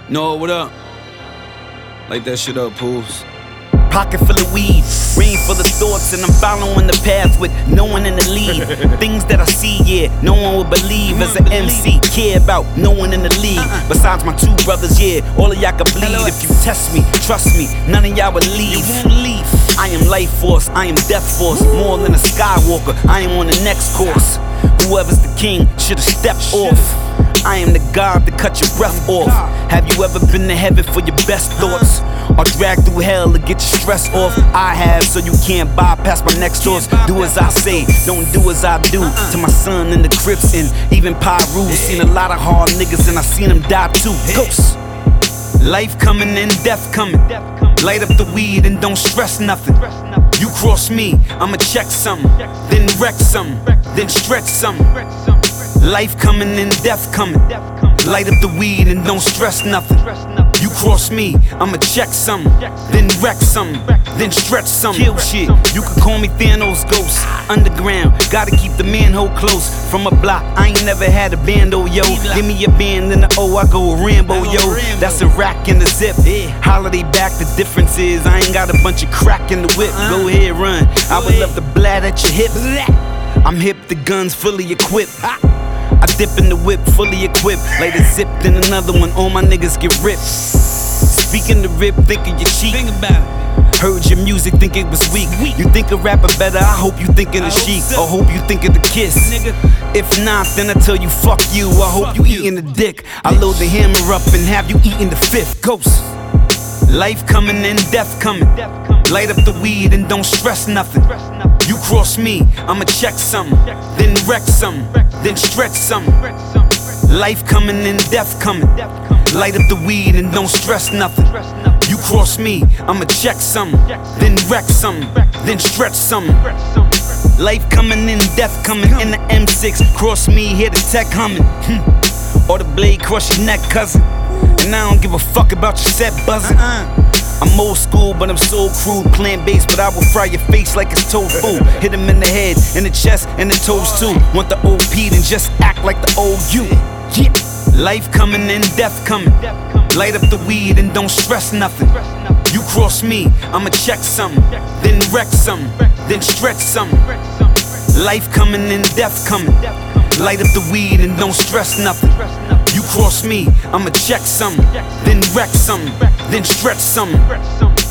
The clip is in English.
No, what up? Light that shit up, Pools. Pocket full of weed, brain full of thoughts, and I'm following the path with no one in the lead. Things that I see, yeah, no one will believe. As an MC, care about no one in the league. Besides my two brothers, yeah, all of y'all can bleed. If you test me, trust me, none of y'all will leave. I am life force, I am death force. More than a Skywalker, I am on the next course. Whoever's the king should've stepped off. I am the God to cut your breath off. Have you ever been to heaven for your best thoughts? Or dragged through hell to get your stress off? I have, so you can't bypass my next doors. Do as I say, don't do as I do. To my son in the Crips and even Pyru. Seen a lot of hard niggas and I seen them die too. Ghosts. Life coming and death coming. Light up the weed and don't stress nothing. You cross me, I'ma check some, then wreck some, then stretch some. Life coming and death coming. Light up the weed and don't stress nothing. You cross me, I'ma check some, then wreck some, then stretch some. Kill shit, you could call me Thanos Ghost. Underground, gotta keep the manhole close. From a block, I ain't never had a bando, yo. Give me a band and the O, I go Rambo, yo. That's a rack in the zip. Holiday back, the difference is I ain't got a bunch of crack in the whip. Go ahead, run. I would love to blast at your hip. I'm hip, the gun's fully equipped. I dip in the whip, fully equipped. Later zipped in another one, all my niggas get ripped. Speaking the rip, think of your cheek. Think about it. Heard your music, think it was weak. You think a rapper better, I hope you think of the Sheik. Or hope you think of the Kiss. If not, then I tell you fuck you. I hope you eating the dick. I load the hammer up and have you eating the fifth. Ghost. Life coming and death coming. Light up the weed and don't stress nothing. You cross me, I'ma check some, then wreck some, then stretch some. Life coming and death coming. Light up the weed and don't stress nothing. You cross me, I'ma check some, then wreck some, then stretch some. Life coming and death coming in the M6. Cross me, hear the tech humming. Or the blade cross your neck, cousin. And I don't give a fuck about your set buzzing. I'm old school, but I'm so crude. Plant bass, but I will fry your face like it's tofu. Hit him in the head, in the chest, and the toes too. Want the OP, then just act like the old you. Yeah. Life coming and death coming. Light up the weed and don't stress nothing. You cross me, I'ma check some, then wreck some, then stretch some. Life coming and death coming. Light up the weed and don't stress nothing. You cross me, I'ma check some, then wreck some, then stretch some.